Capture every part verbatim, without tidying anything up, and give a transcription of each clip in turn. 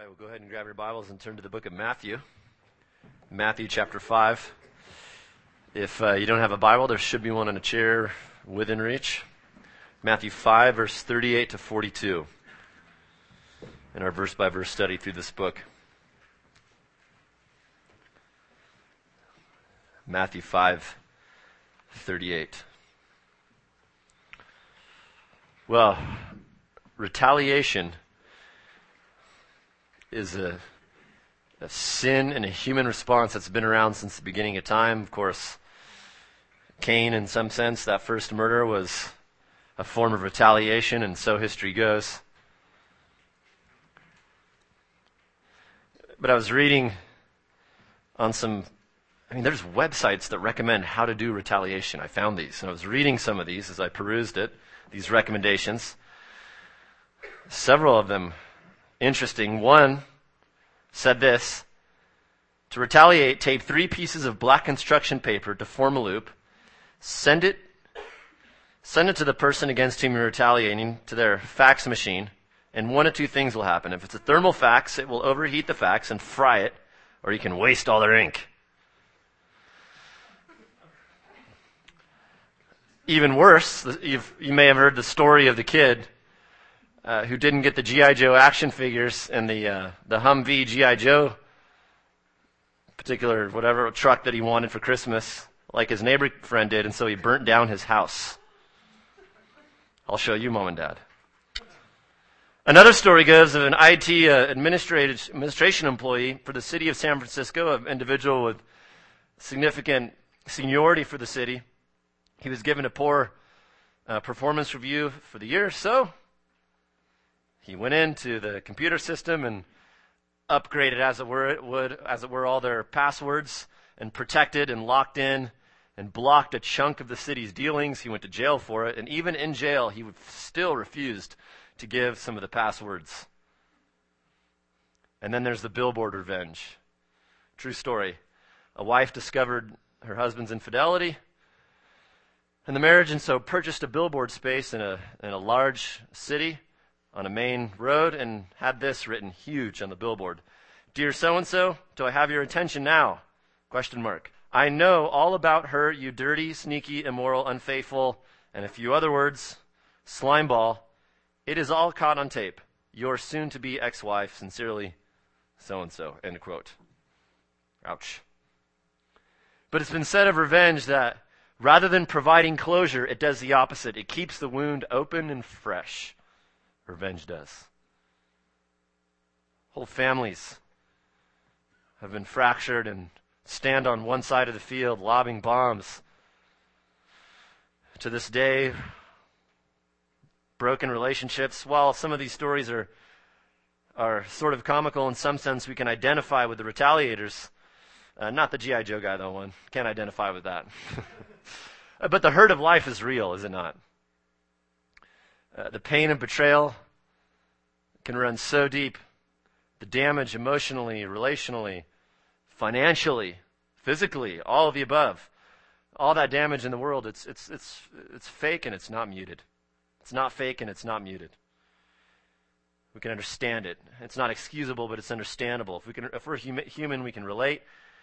right, we'll go ahead and grab your Bibles and turn to the book of Matthew. Matthew chapter five. If uh, you don't have a Bible, there should be one on a chair within reach. Matthew five, verse thirty-eight to forty-two. In our verse-by-verse study through this book. Matthew five, thirty-eight. Well, retaliation is a, a sin and a human response that's been around since the beginning of time. Of course, Cain, in some sense, that first murder was a form of retaliation, and so history goes. But I was reading on some, I mean, there's websites that recommend how to do retaliation. I found these, and I was reading some of these as I perused it, these recommendations. Several of them interesting. One said this: to retaliate, tape three pieces of black construction paper to form a loop, send it, send it to the person against whom you're retaliating to their fax machine, and one of two things will happen. If it's a thermal fax, it will overheat the fax and fry it, or you can waste all their ink. Even worse, you've, you may have heard the story of the kid uh, who didn't get the G I. Joe action figures and the uh, the Humvee G I. Joe particular whatever truck that he wanted for Christmas, like his neighbor friend did, and so he burnt down his house. I'll show you, Mom and Dad. Another story goes of an I T uh, administration employee for the city of San Francisco, an individual with significant seniority for the city. He was given a poor uh, performance review for the year, so he went into the computer system and upgraded, as it were, it would, as it were, all their passwords, and protected and locked in and blocked a chunk of the city's dealings. He went to jail for it, and even in jail, he still refused to give some of the passwords. And then there's the billboard revenge. True story. A wife discovered her husband's infidelity, and the marriage, and so purchased a billboard space in a in a large city on a main road, and had this written huge on the billboard: "Dear so-and-so, do I have your attention now? Question mark. I know all about her, you dirty, sneaky, immoral, unfaithful," and a few other words, "slimeball. It is all caught on tape. Your soon-to-be ex-wife, sincerely, so-and-so," end quote. Ouch. But it's been said of revenge that rather than providing closure, it does the opposite. It keeps the wound open and fresh. Revenge does. Whole families have been fractured and stand on one side of the field lobbing bombs. To this day, broken relationships. While some of these stories are are sort of comical in some sense, we can identify with the retaliators. Uh, not the G I. Joe guy, though, one. Can't identify with that. But the hurt of life is real, is it not? Uh, the pain of betrayal can run so deep. The damage emotionally, relationally, financially, physically, all of the above. All that damage in the world, it's it's it's it's fake and it's not muted. It's not fake and it's not muted. We can understand it. It's not excusable, but it's understandable. If we can, if we're hum- human, we can relate.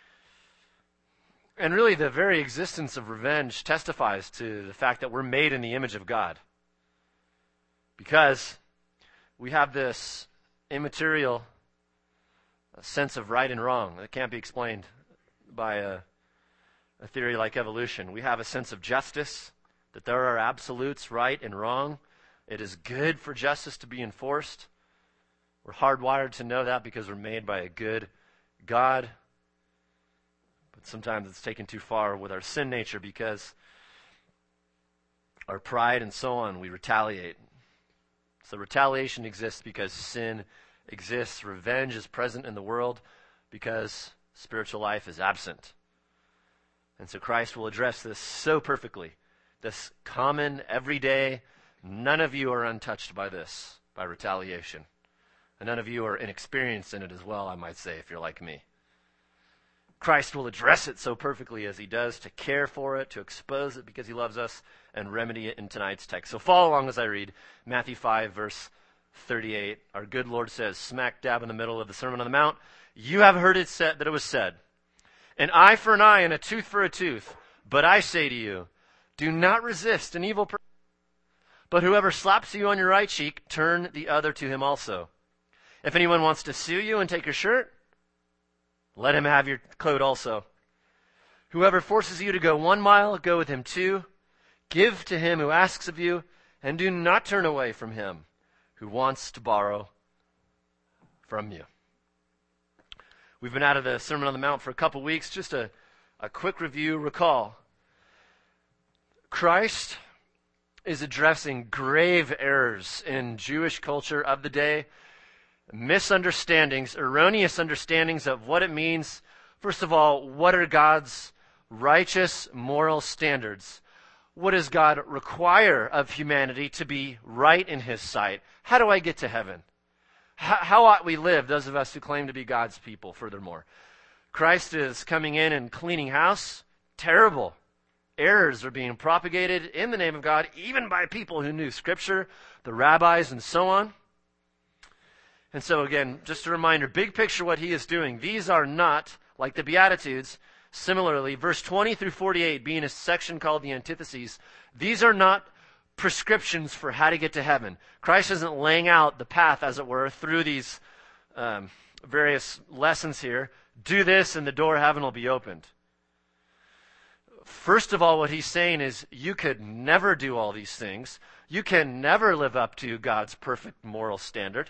And really, the very existence of revenge testifies to the fact that we're made in the image of God. Because we have this immaterial sense of right and wrong that can't be explained by a, a theory like evolution. We have a sense of justice, that there are absolutes, right and wrong. It is good for justice to be enforced. We're hardwired to know that because we're made by a good God. But sometimes it's taken too far with our sin nature because our pride and so on, we retaliate. So retaliation exists because sin exists. Revenge is present in the world because spiritual life is absent. And so Christ will address this so perfectly. This common, everyday, none of you are untouched by this, by retaliation. And none of you are inexperienced in it as well, I might say, if you're like me. Christ will address it so perfectly as he does, to care for it, to expose it because he loves us, and remedy it in tonight's text. So follow along as I read Matthew five, verse thirty-eight, our good Lord says, smack dab in the middle of the Sermon on the Mount, you have heard it said that it was said, an eye for an eye and a tooth for a tooth. But I say to you, do not resist an evil person. But whoever slaps you on your right cheek, turn the other to him also. If anyone wants to sue you and take your shirt, let him have your coat also. Whoever forces you to go one mile, go with him two. Give to him who asks of you, and do not turn away from him who wants to borrow from you. We've been out of the Sermon on the Mount for a couple weeks. Just a, a quick review. Recall, Christ is addressing grave errors in Jewish culture of the day, misunderstandings, erroneous understandings of what it means. First of all, what are God's righteous moral standards? What does God require of humanity to be right in his sight? How do I get to heaven? How, how ought we live, those of us who claim to be God's people, furthermore? Christ is coming in and cleaning house. Terrible errors are being propagated in the name of God, even by people who knew Scripture, the rabbis, and so on. And so again, just a reminder, big picture what he is doing. These are not, like the Beatitudes, similarly, verse twenty through forty-eight being a section called the antitheses, these are not prescriptions for how to get to heaven. Christ isn't laying out the path, as it were, through these um, various lessons here. Do this and the door of heaven will be opened. First of all, what he's saying is you could never do all these things. You can never live up to God's perfect moral standard.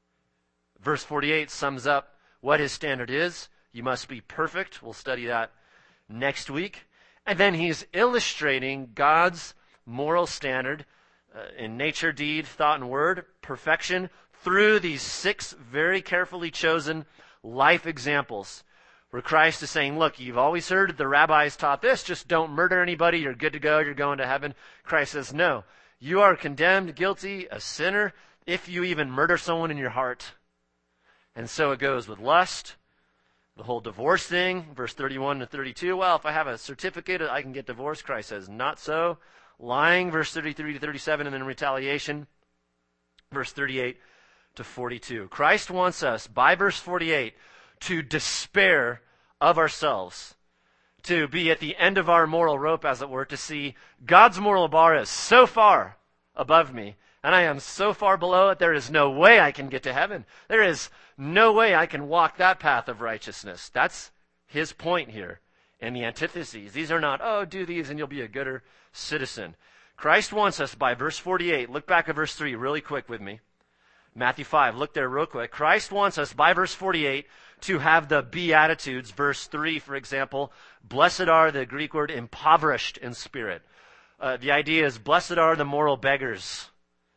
Verse forty-eight sums up what his standard is. You must be perfect. We'll study that next week. And then he's illustrating God's moral standard uh, in nature, deed, thought, and word, perfection, through these six very carefully chosen life examples, where Christ is saying, look, you've always heard that the rabbis taught this, just don't murder anybody, you're good to go, you're going to heaven. Christ says, no, you are condemned, guilty, a sinner, if you even murder someone in your heart. And so it goes with lust, the whole divorce thing, verse thirty-one to thirty-two. Well, if I have a certificate, I can get divorced. Christ says, not so. Lying, verse thirty-three to thirty-seven, and then retaliation, verse thirty-eight to forty-two. Christ wants us, by verse forty-eight, to despair of ourselves, to be at the end of our moral rope, as it were, to see God's moral bar is so far above me, and I am so far below it, there is no way I can get to heaven. There is no way I can walk that path of righteousness. That's his point here in the antitheses. These are not, oh, do these and you'll be a gooder citizen. Christ wants us, by verse forty-eight, look back at verse three really quick with me. Matthew five, look there real quick. Christ wants us, by verse forty-eight, to have the Beatitudes. Verse three, for example, blessed are, the Greek word, impoverished in spirit. Uh, the idea is, blessed are the moral beggars.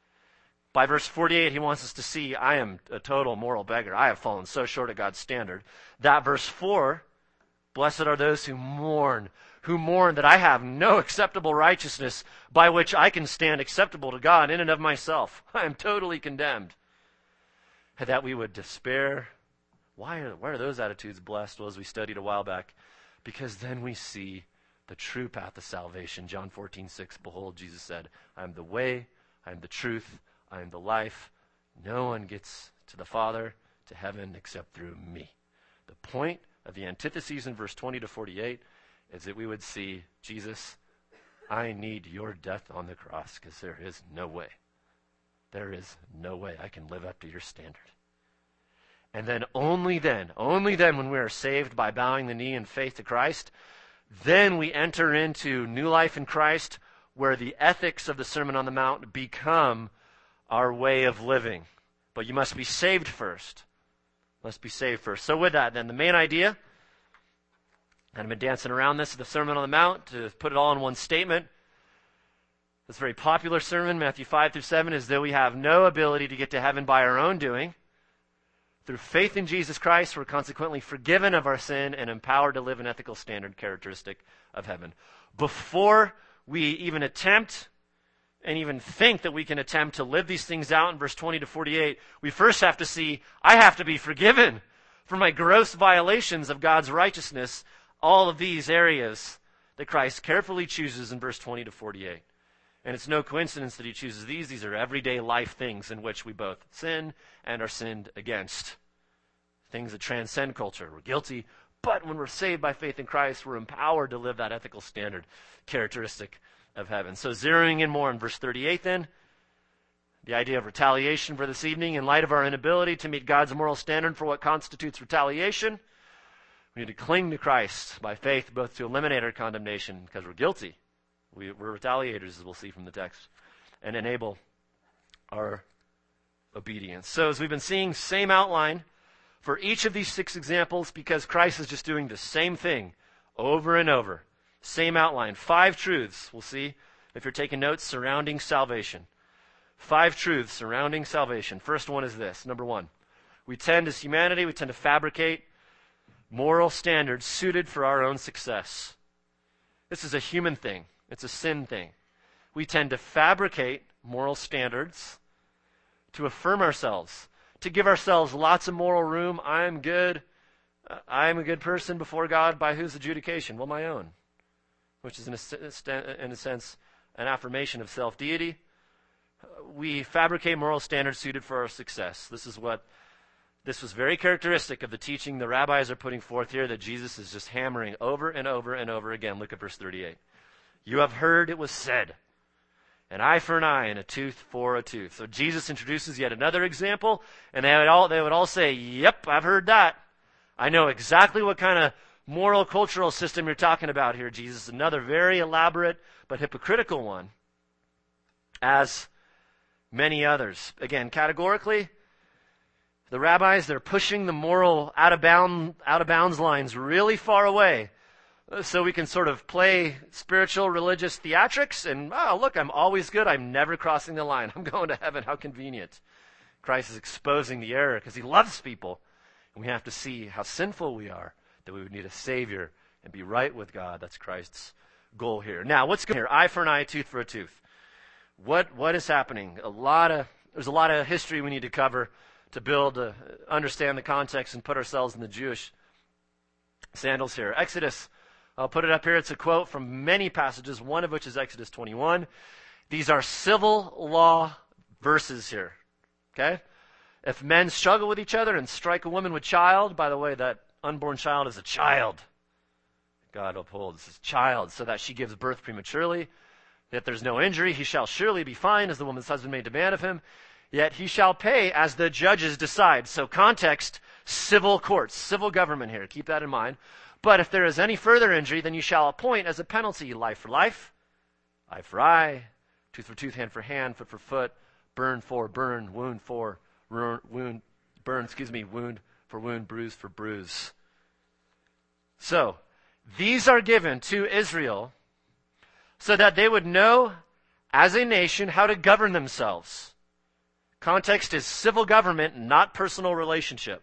By verse forty-eight, he wants us to see, I am a total moral beggar. I have fallen so short of God's standard. That verse four, blessed are those who mourn, who mourn that I have no acceptable righteousness by which I can stand acceptable to God in and of myself. I am totally condemned. And that we would despair. Why are, why are those attitudes blessed? Well, as we studied a while back, because then we see the true path of salvation. John fourteen six, behold, Jesus said, I am the way, I am the truth, I am the life. No one gets to the Father, to heaven, except through me. The point of the antitheses in verse twenty to forty-eight is that we would see, Jesus, I need your death on the cross, because there is no way. There is no way I can live up to your standard. And then only then, only then when we are saved by bowing the knee in faith to Christ, then we enter into new life in Christ, where the ethics of the Sermon on the Mount become our way of living. But you must be saved first. Must be saved first. So with that, then, the main idea, and I've been dancing around this, the Sermon on the Mount, to put it all in one statement. This very popular sermon, Matthew five through seven, is that we have no ability to get to heaven by our own doing. Through faith in Jesus Christ, we're consequently forgiven of our sin and empowered to live an ethical standard characteristic of heaven. Before we even attempt and even think that we can attempt to live these things out in verse twenty to forty-eight, we first have to see, I have to be forgiven for my gross violations of God's righteousness, all of these areas that Christ carefully chooses in verse twenty to forty-eight. And it's no coincidence that he chooses these. These are everyday life things in which we both sin and are sinned against. Things that transcend culture. We're guilty, but when we're saved by faith in Christ, we're empowered to live that ethical standard characteristic of heaven. So zeroing in more on verse thirty-eight then, the idea of retaliation for this evening, in light of our inability to meet God's moral standard for what constitutes retaliation, we need to cling to Christ by faith, both to eliminate our condemnation because we're guilty. We, we're retaliators, as we'll see from the text, and enable our obedience. So as we've been seeing, same outline for each of these six examples, because Christ is just doing the same thing over and over. Same outline. Five truths, we'll see, if you're taking notes, surrounding salvation. Five truths surrounding salvation. First one is this. Number one, we tend, as humanity, we tend to fabricate moral standards suited for our own success. This is a human thing. It's a sin thing. We tend to fabricate moral standards to affirm ourselves, to give ourselves lots of moral room. I'm good. Uh, I'm a good person before God. By whose adjudication? Well, my own, which is in a, in a sense an affirmation of self-deity. Uh, we fabricate moral standards suited for our success. This is what, this was very characteristic of the teaching the rabbis are putting forth here that Jesus is just hammering over and over and over again. Look at verse thirty-eight. You have heard it was said, an eye for an eye and a tooth for a tooth. So Jesus introduces yet another example, and they would all, they would all say, yep, I've heard that. I know exactly what kind of moral cultural system you're talking about here, Jesus. Another very elaborate but hypocritical one, as many others. Again, categorically, the rabbis, they're pushing the moral out of bound, out of bounds lines really far away, so we can sort of play spiritual, religious theatrics, and, oh, look, I'm always good. I'm never crossing the line. I'm going to heaven. How convenient. Christ is exposing the error because he loves people. And we have to see how sinful we are, that we would need a Savior and be right with God. That's Christ's goal here. Now, what's going on here? Eye for an eye, tooth for a tooth. What What is happening? A lot of There's a lot of history we need to cover to build, uh, understand the context and put ourselves in the Jewish sandals here. Exodus, I'll put it up here. It's a quote from many passages, one of which is Exodus twenty-one. These are civil law verses here. Okay? If men struggle with each other and strike a woman with child, by the way, that unborn child is a child. God upholds his child so that she gives birth prematurely. If there's no injury, he shall surely be fined as the woman's husband may demand of him. Yet he shall pay as the judges decide. So context, civil courts, civil government here. Keep that in mind. But if there is any further injury, then you shall appoint as a penalty life for life, eye for eye, tooth for tooth, hand for hand, foot for foot, burn for burn, wound for wound, burn, excuse me, wound for wound, bruise for bruise. So, these are given to Israel so that they would know as a nation how to govern themselves. Context is civil government, not personal relationship.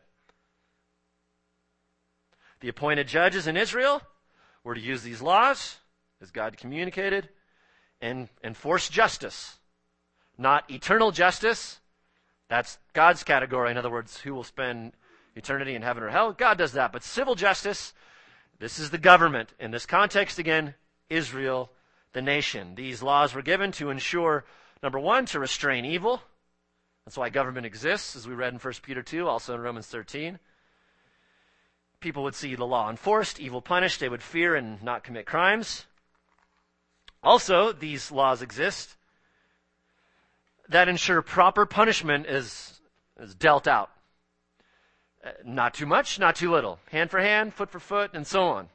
The appointed judges in Israel were to use these laws, as God communicated, and enforce justice. Not eternal justice. That's God's category. In other words, who will spend eternity in heaven or hell? God does that. But civil justice, this is the government. In this context, again, Israel, the nation. These laws were given to ensure, number one, to restrain evil. That's why government exists, as we read in First Peter two, also in Romans thirteen. People would see the law enforced, evil punished. They would fear and not commit crimes. Also, these laws exist that ensure proper punishment is, is dealt out. Uh, not too much, not too little. Hand for hand, foot for foot, and so on.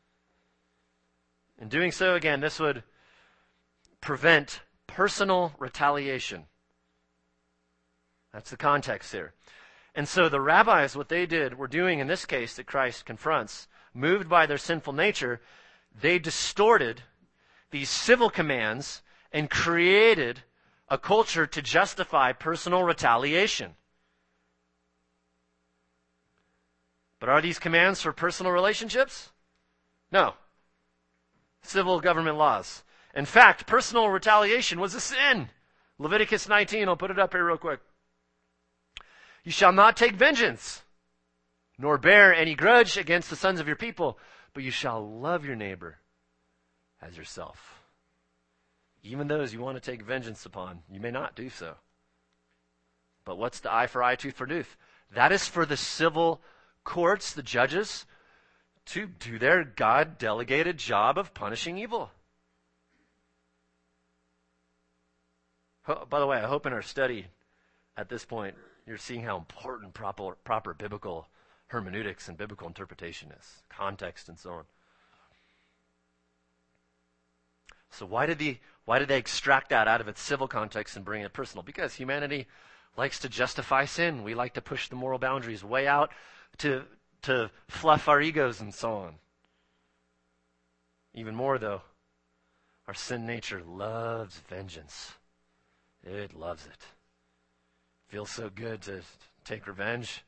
In doing so, again, this would prevent personal retaliation. That's the context here. And so the rabbis, what they did, were doing in this case that Christ confronts, moved by their sinful nature, they distorted these civil commands and created a culture to justify personal retaliation. But are these commands for personal relationships? No. Civil government laws. In fact, personal retaliation was a sin. Leviticus nineteen, I'll put it up here real quick. You shall not take vengeance, nor bear any grudge against the sons of your people, but you shall love your neighbor as yourself. Even those you want to take vengeance upon, you may not do so. But what's the eye for eye, tooth for tooth? That is for the civil courts, the judges, to do their God-delegated job of punishing evil. Ho- By the way, I hope in our study at this point, you're seeing how important proper, proper biblical hermeneutics and biblical interpretation is, context and so on. So why did the why did they extract that out of its civil context and bring it personal? Because humanity likes to justify sin. We like to push the moral boundaries way out to to fluff our egos and so on. Even more, though, our sin nature loves vengeance. It loves it. Feels so good to take revenge.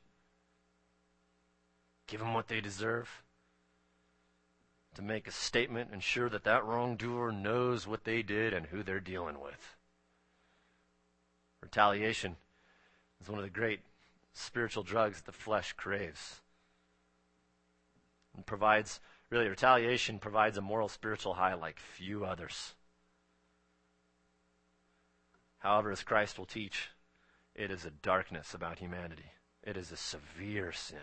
Give them what they deserve. To make a statement, ensure that that wrongdoer knows what they did and who they're dealing with. Retaliation is one of the great spiritual drugs that the flesh craves. And provides, really, retaliation provides a moral spiritual high like few others. However, as Christ will teach, it is a darkness about humanity. It is a severe sin.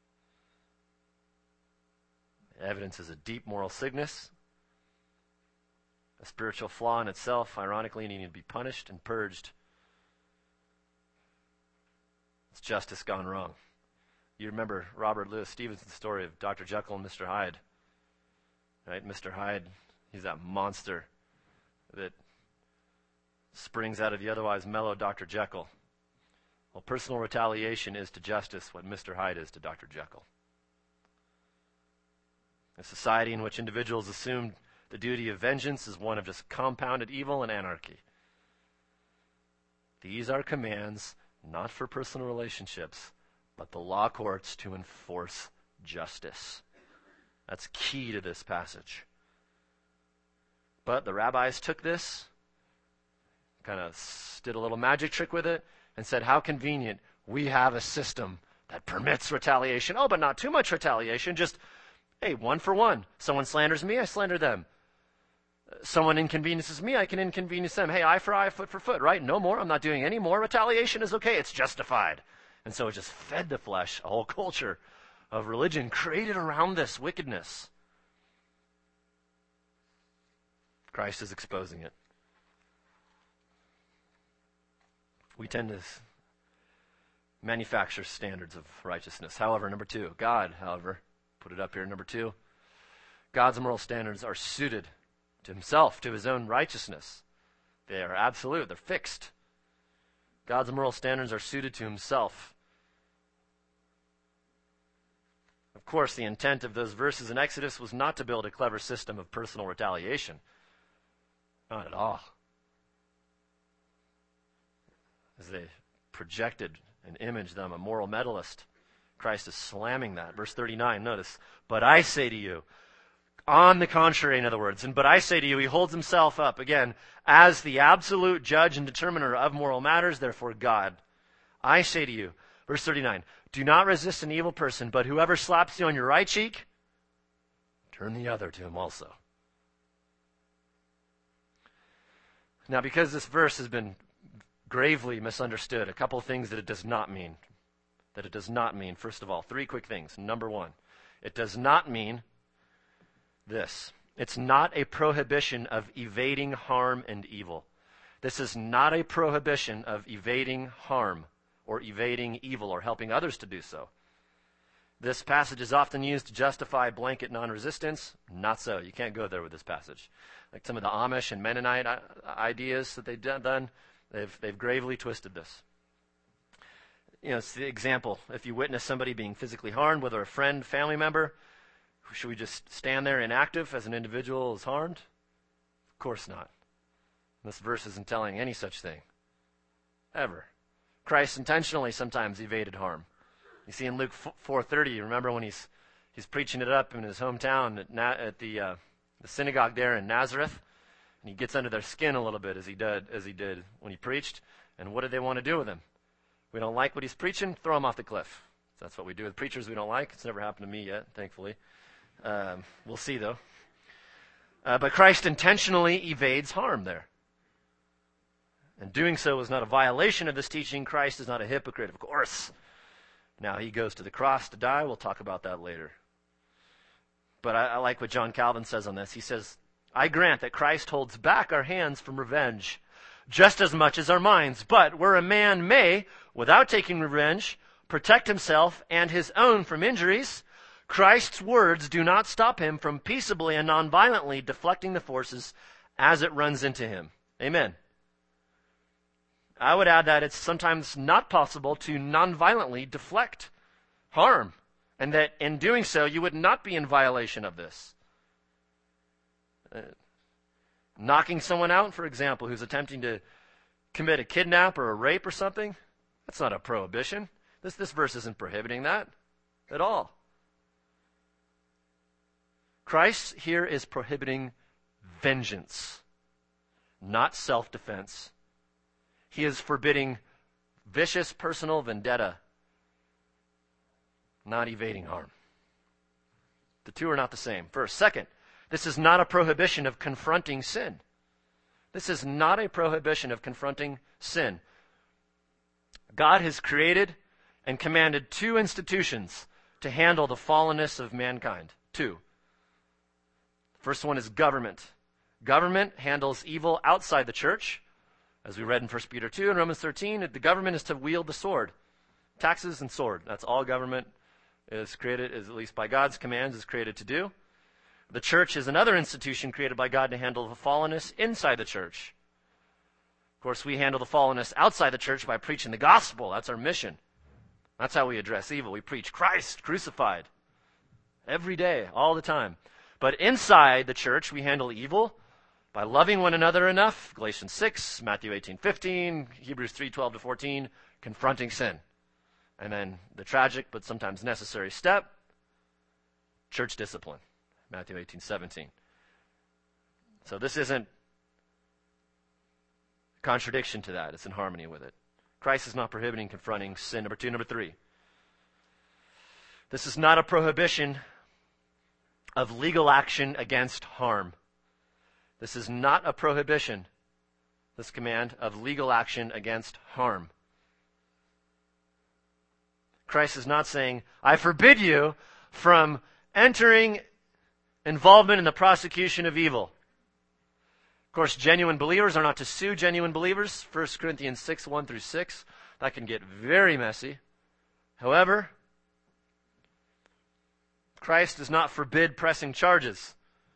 Evidence is a deep moral sickness, a spiritual flaw in itself, ironically needing to be punished and purged. It's justice gone wrong. You remember Robert Louis Stevenson's story of Doctor Jekyll and Mister Hyde. Right? Mister Hyde, he's that monster that springs out of the otherwise mellow Doctor Jekyll. Well, personal retaliation is to justice what Mister Hyde is to Doctor Jekyll. A society in which individuals assume the duty of vengeance is one of just compounded evil and anarchy. These are commands not for personal relationships, but the law courts to enforce justice. That's key to this passage. But the rabbis took this, kind of did a little magic trick with it, and said, how convenient, we have a system that permits retaliation. Oh, but not too much retaliation, just hey, one for one. Someone slanders me, I slander them. Someone inconveniences me, I can inconvenience them. Hey, eye for eye, foot for foot, right? No more. I'm not doing any more. Retaliation is okay. It's justified. And so it just fed the flesh a whole culture of religion created around this wickedness. Christ is exposing it. We tend to manufacture standards of righteousness. However, number two, God, however, put it up here, number two. God's moral standards are suited to himself, to his own righteousness. They are absolute. They're fixed. God's moral standards are suited to himself. Of course, the intent of those verses in Exodus was not to build a clever system of personal retaliation. Not at all. As they projected and imaged them, a moral medalist, Christ is slamming that. Verse thirty-nine, notice, but I say to you, on the contrary, in other words, and but I say to you, he holds himself up, again, as the absolute judge and determiner of moral matters, therefore God. I say to you, verse thirty-nine, do not resist an evil person, but whoever slaps you on your right cheek, turn the other to him also. Now, because this verse has been gravely misunderstood, a couple of things that it does not mean. That it does not mean. First of all, three quick things. Number one, it does not mean this. It's not a prohibition of evading harm and evil. This is not a prohibition of evading harm or evading evil or helping others to do so. This passage is often used to justify blanket non-resistance. Not so. You can't go there with this passage. Like some of the Amish and Mennonite ideas that they've done, they've, they've gravely twisted this. You know, it's the example. If you witness somebody being physically harmed, whether a friend, family member, should we just stand there inactive as an individual is harmed? Of course not. This verse isn't telling any such thing. Ever. Christ intentionally sometimes evaded harm. You see in Luke four thirty, you remember when he's he's preaching it up in his hometown at, Na- at the uh, the synagogue there in Nazareth, and he gets under their skin a little bit as he did as he did when he preached. And what did they want to do with him? We don't like what he's preaching, throw him off the cliff. So that's what we do with preachers we don't like. It's never happened to me yet, thankfully. Um, we'll see, though. Uh, but Christ intentionally evades harm there. And doing so was not a violation of this teaching. Christ is not a hypocrite, of course. Now, he goes to the cross to die. We'll talk about that later. But I, I like what John Calvin says on this. He says, I grant that Christ holds back our hands from revenge just as much as our minds. But where a man may, without taking revenge, protect himself and his own from injuries, Christ's words do not stop him from peaceably and nonviolently deflecting the forces as it runs into him. Amen. I would add that it's sometimes not possible to nonviolently deflect harm, and that in doing so, you would not be in violation of this. Uh, knocking someone out, for example, who's attempting to commit a kidnap or a rape or something, that's not a prohibition. This, this verse isn't prohibiting that at all. Christ here is prohibiting vengeance, not self-defense. He is forbidding vicious personal vendetta, not evading harm. The two are not the same. First. Second, this is not a prohibition of confronting sin. This is not a prohibition of confronting sin. God has created and commanded two institutions to handle the fallenness of mankind. Two. First one is government. Government handles evil outside the church. As we read in First Peter two and Romans thirteen, the government is to wield the sword. Taxes and sword. That's all government is created, is at least by God's commands, is created to do. The church is another institution created by God to handle the fallenness inside the church. Of course, we handle the fallenness outside the church by preaching the gospel. That's our mission. That's how we address evil. We preach Christ crucified every day, all the time. But inside the church, we handle evil by loving one another enough, Galatians six, Matthew eighteen fifteen, Hebrews three twelve to fourteen, confronting sin. And then the tragic but sometimes necessary step, church discipline, Matthew eighteen seventeen. So this isn't a contradiction to that. It's in harmony with it. Christ is not prohibiting confronting sin. Number two. Number three. This is not a prohibition of legal action against harm. This is not a prohibition, this command, of legal action against harm. Christ is not saying, I forbid you from entering involvement in the prosecution of evil. Of course, genuine believers are not to sue genuine believers. First Corinthians six, one through six. That can get very messy. However, Christ does not forbid pressing charges.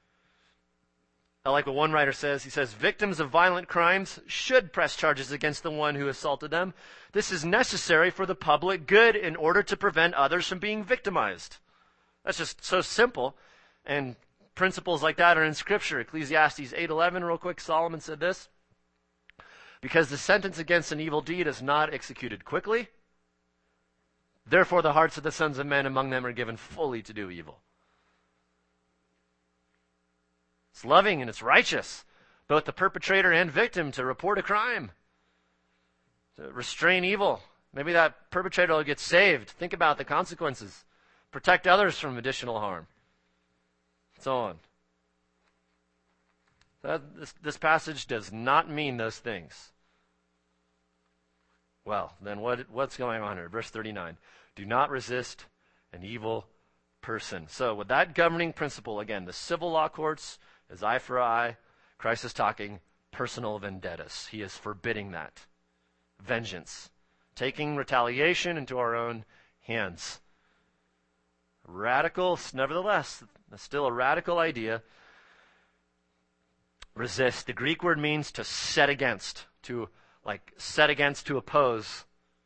I like what one writer says. He says, victims of violent crimes should press charges against the one who assaulted them. This is necessary for the public good in order to prevent others from being victimized. That's just so simple. And principles like that are in Scripture. Ecclesiastes eight eleven, real quick, Solomon said this. Because the sentence against an evil deed is not executed quickly, therefore the hearts of the sons of men among them are given fully to do evil. It's loving and it's righteous, both the perpetrator and victim, to report a crime, to restrain evil. Maybe that perpetrator will get saved. Think about the consequences. Protect others from additional harm. So on. That, this, this passage does not mean those things. Well, then what, what's going on here? Verse thirty-nine. Do not resist an evil person. So with that governing principle, again, the civil law courts is eye for eye. Christ is talking personal vendettas. He is forbidding that. Vengeance. Taking retaliation into our own hands. Radical, nevertheless, still a radical idea. Resist. The Greek word means to set against, to like set against, to oppose.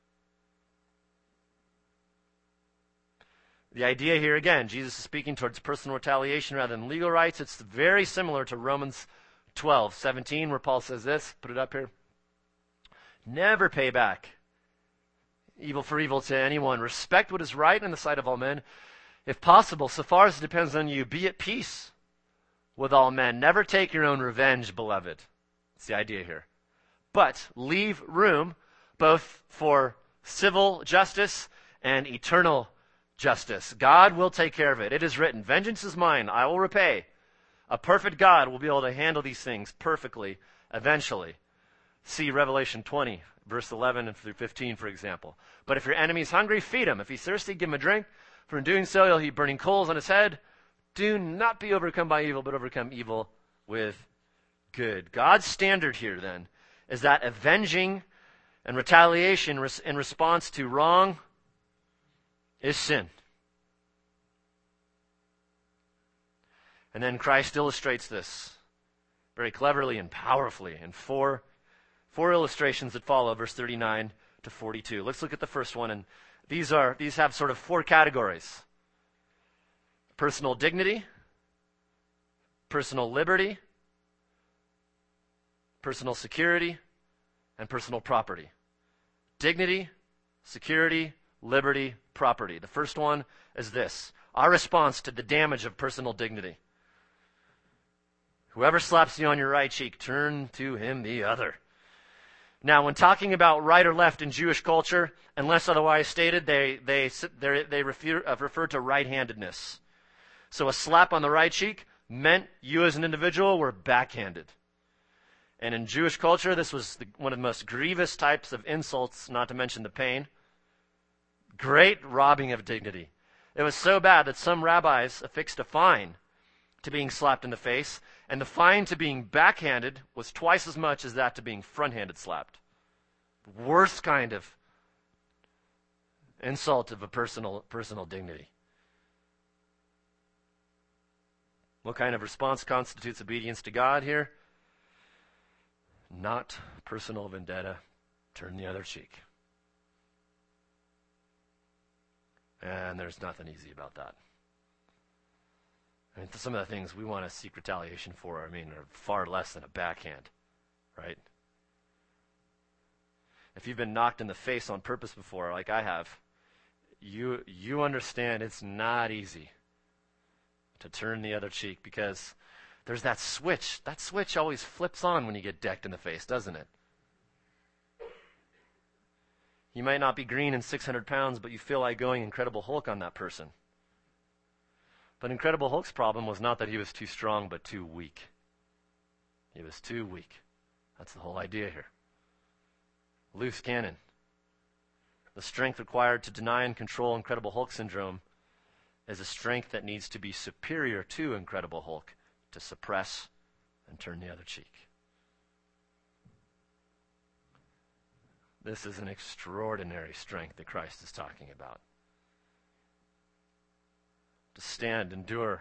The idea here, again, Jesus is speaking towards personal retaliation rather than legal rights. It's very similar to Romans twelve seventeen, where Paul says this. Put it up here. Never pay back evil for evil to anyone. Respect what is right in the sight of all men. If possible, so far as it depends on you, be at peace with all men. Never take your own revenge, beloved. That's the idea here. But leave room both for civil justice and eternal justice. God will take care of it. It is written, vengeance is mine, I will repay. A perfect God will be able to handle these things perfectly, eventually. See Revelation twenty, verse eleven and through fifteen, for example. But if your enemy is hungry, feed him. If he's thirsty, give him a drink. For in doing so, he'll heap burning coals on his head. Do not be overcome by evil, but overcome evil with good. God's standard here, then, is that avenging and retaliation in response to wrong is sin. And then Christ illustrates this very cleverly and powerfully in four, four illustrations that follow, verse thirty-nine to forty-two. Let's look at the first one, and these are these have sort of four categories: personal dignity, personal liberty, personal security, and personal property. Dignity, security, liberty, property. The first one is this: our response to the damage of personal dignity. Whoever slaps you on your right cheek, turn to him the other. Now, when talking about right or left in Jewish culture, unless otherwise stated, they they they, they refer, uh, refer to right-handedness. So a slap on the right cheek meant you as an individual were backhanded. And in Jewish culture, this was the, one of the most grievous types of insults, not to mention the pain. Great robbing of dignity. It was so bad that some rabbis affixed a fine to being slapped in the face, and the fine to being backhanded was twice as much as that to being front-handed slapped. Worst kind of insult of a personal personal dignity. What kind of response constitutes obedience to God here? Not personal vendetta. Turn the other cheek. And there's nothing easy about that. I mean, some of the things we want to seek retaliation for, I mean, are far less than a backhand, right? If you've been knocked in the face on purpose before, like I have, you you understand it's not easy to turn the other cheek, because there's that switch. That switch always flips on when you get decked in the face, doesn't it? You might not be green and six hundred pounds, but you feel like going Incredible Hulk on that person. But Incredible Hulk's problem was not that he was too strong, but too weak. He was too weak. That's the whole idea here. Loose cannon. The strength required to deny and control Incredible Hulk syndrome is a strength that needs to be superior to Incredible Hulk to suppress and turn the other cheek. This is an extraordinary strength that Christ is talking about. To stand, endure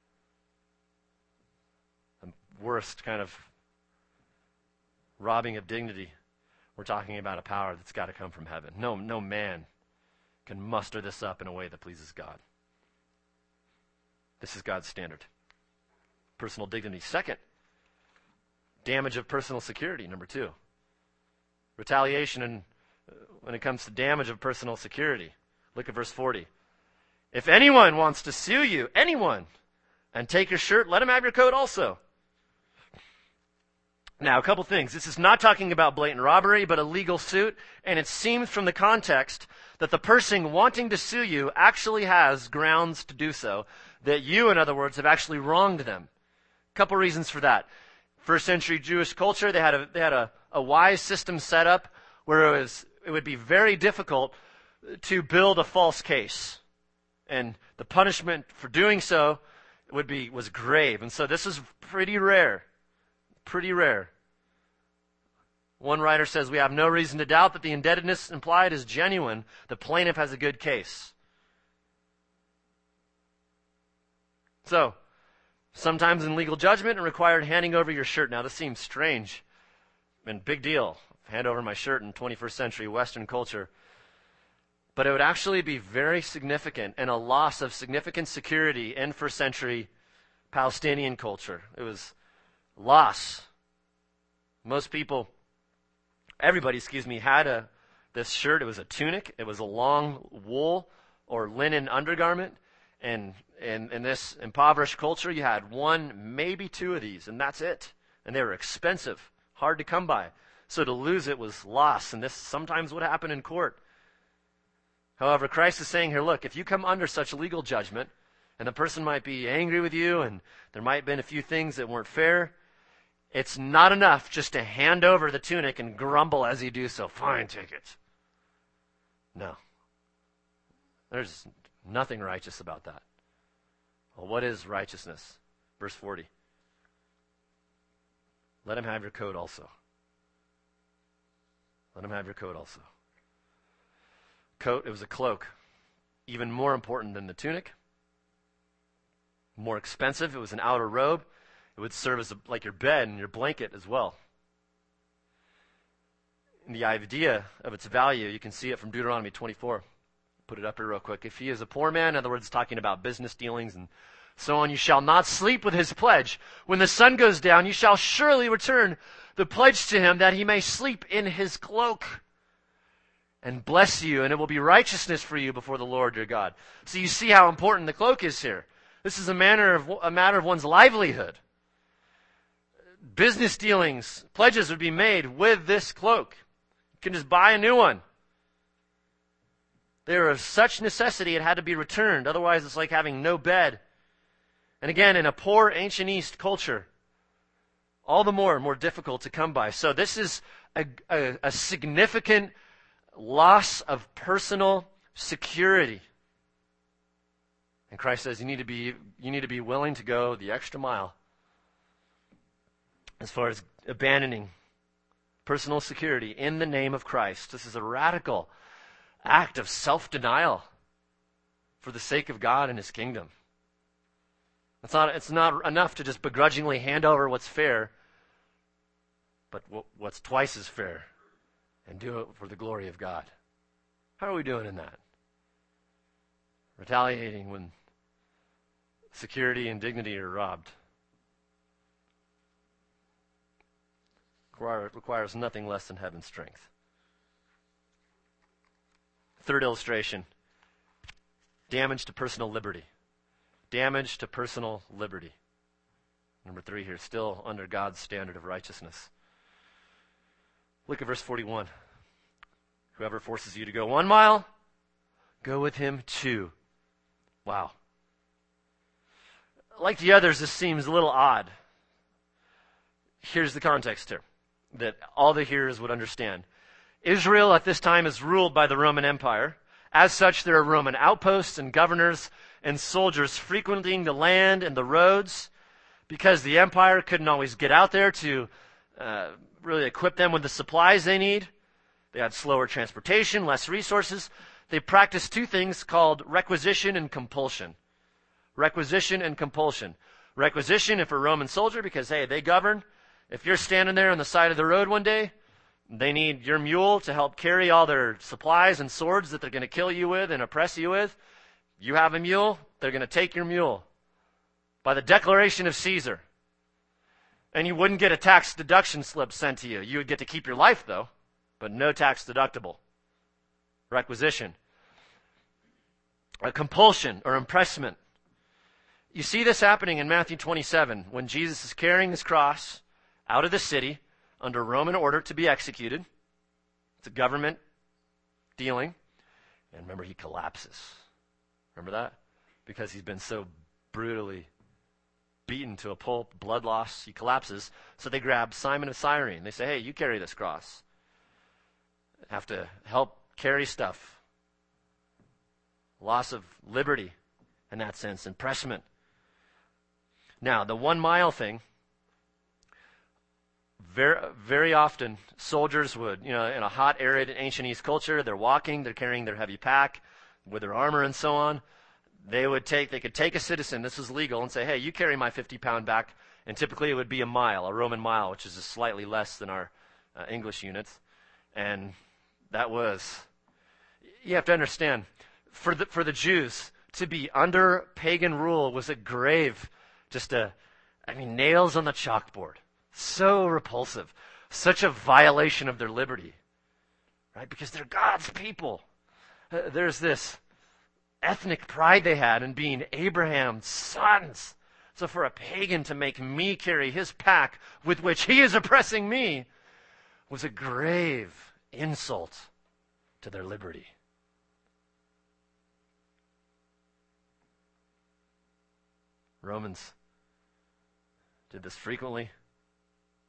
the worst kind of robbing of dignity. We're talking about a power that's got to come from heaven. No, no man can muster this up in a way that pleases God. This is God's standard. Personal dignity. Second, damage of personal security. Number two, retaliation and uh, when it comes to damage of personal security. Look at verse forty. If anyone wants to sue you, anyone, and take your shirt, let him have your coat also. Now, a couple things. This is not talking about blatant robbery, but a legal suit, and it seems from the context that the person wanting to sue you actually has grounds to do so, that you, in other words, have actually wronged them. A couple reasons for that. First century Jewish culture, they had a they had a, a wise system set up where it was it would be very difficult to build a false case. And the punishment for doing so would be was grave. And so this is pretty rare. Pretty rare. One writer says, we have no reason to doubt that the indebtedness implied is genuine. The plaintiff has a good case. So, sometimes in legal judgment it required handing over your shirt. Now this seems strange and big deal. Hand over my shirt in twenty-first century Western culture. But it would actually be very significant and a loss of significant security in first century Palestinian culture. It was loss. Most people, everybody, excuse me, had a this shirt. It was a tunic. It was a long wool or linen undergarment. And in, in this impoverished culture, you had one, maybe two of these, and that's it. And they were expensive, hard to come by. So to lose it was loss, and this sometimes would happen in court. However, Christ is saying here, look, if you come under such legal judgment, and the person might be angry with you, and there might have been a few things that weren't fair, It's not enough just to hand over the tunic and grumble as you do so. Fine, take it. No. There's nothing righteous about that. Well, what is righteousness? Verse forty. Let him have your coat also. Let him have your coat also. Coat, it was a cloak. Even more important than the tunic. More expensive. It was an outer robe. It would serve as a, like your bed and your blanket as well. And the idea of its value, you can see it from Deuteronomy twenty-four. Put it up here real quick. If he is a poor man, in other words, talking about business dealings and so on, you shall not sleep with his pledge. When the sun goes down, you shall surely return the pledge to him, that he may sleep in his cloak and bless you, and it will be righteousness for you before the Lord your God. So you see how important the cloak is here. This is a matter of, a matter of one's livelihood. Business dealings, pledges would be made with this cloak. You can just buy a new one. They were of such necessity it had to be returned. Otherwise, it's like having no bed. And again, in a poor ancient East culture, all the more more difficult to come by. So this is a, a, a significant loss of personal security. And Christ says you need to be you need to be willing to go the extra mile as far as abandoning personal security in the name of Christ. This is a radical act of self-denial for the sake of God and his kingdom. It's not, it's not enough to just begrudgingly hand over what's fair, but what's twice as fair, and do it for the glory of God. How are we doing in that? Retaliating when security and dignity are robbed. It requires nothing less than heaven's strength. Third illustration, damage to personal liberty. Damage to personal liberty. Number three here, still under God's standard of righteousness. Look at verse forty-one. Whoever forces you to go one mile, go with him two. Wow. Like the others, this seems a little odd. Here's the context here, that all the hearers would understand. Israel at this time is ruled by the Roman Empire. As such, there are Roman outposts and governors and soldiers frequenting the land and the roads, because the empire couldn't always get out there to uh, really equip them with the supplies they need. They had slower transportation, less resources. They practiced two things called requisition and compulsion. Requisition and compulsion. Requisition if a Roman soldier, because, hey, they govern. If you're standing there on the side of the road one day, they need your mule to help carry all their supplies and swords that they're going to kill you with and oppress you with. You have a mule, they're going to take your mule by the declaration of Caesar. And you wouldn't get a tax deduction slip sent to you. You would get to keep your life, though, but no tax deductible. Requisition. A compulsion or impressment. You see this happening in Matthew twenty-seven when Jesus is carrying his cross out of the city under Roman order to be executed. It's a government dealing. And remember, he collapses. Remember that? Because he's been so brutally beaten to a pulp, blood loss, he collapses. So they grab Simon of Cyrene. They say, hey, you carry this cross. Have to help carry stuff. Loss of liberty in that sense, impressment. Now, the one mile thing, very, very often soldiers would, you know, in a hot, arid, ancient East culture, they're walking, they're carrying their heavy pack with their armor and so on. They would take, they could take a citizen, this was legal, and say, hey, you carry my fifty pound back. And typically it would be a mile, a Roman mile, which is just slightly less than our uh, English units. And that was, you have to understand, for the, for the Jews, to be under pagan rule was a grave, just a, I mean, nails on the chalkboard. So repulsive. Such a violation of their liberty. Right? Because they're God's people. Uh, there's this ethnic pride they had in being Abraham's sons. So for a pagan to make me carry his pack with which he is oppressing me was a grave insult to their liberty. Romans did this frequently.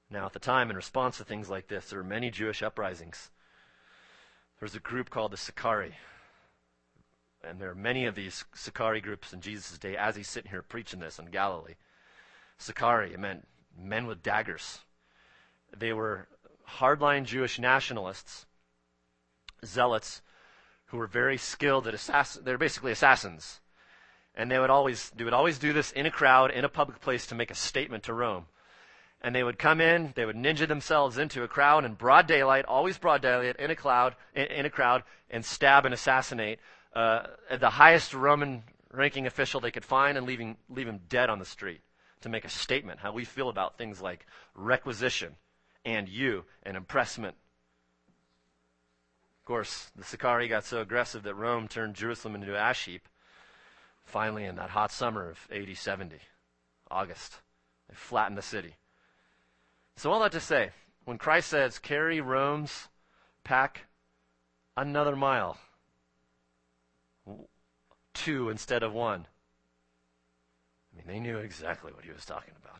Now, at the time, in response to things like this, there were many Jewish uprisings. There was a group called the Sicarii. And there are many of these Sicarii groups in Jesus' day as he's sitting here preaching this in Galilee. Sicarii, it meant men with daggers. They were hardline Jewish nationalists, zealots, who were very skilled at assassin. They were basically assassins. And they would always they would always do this in a crowd, in a public place, to make a statement to Rome. And they would come in, they would ninja themselves into a crowd in broad daylight, always broad daylight, in a cloud, in, in a crowd, and stab and assassinate uh, the highest Roman ranking official they could find, and leaving leave him dead on the street to make a statement how we feel about things like requisition and you and impressment. Of course, the Sicarii got so aggressive that Rome turned Jerusalem into an ash heap. Finally, in that hot summer of A D seventy, August, they flattened the city. So all that to say, when Christ says, carry Rome's pack another mile, two instead of one, I mean, they knew exactly what he was talking about.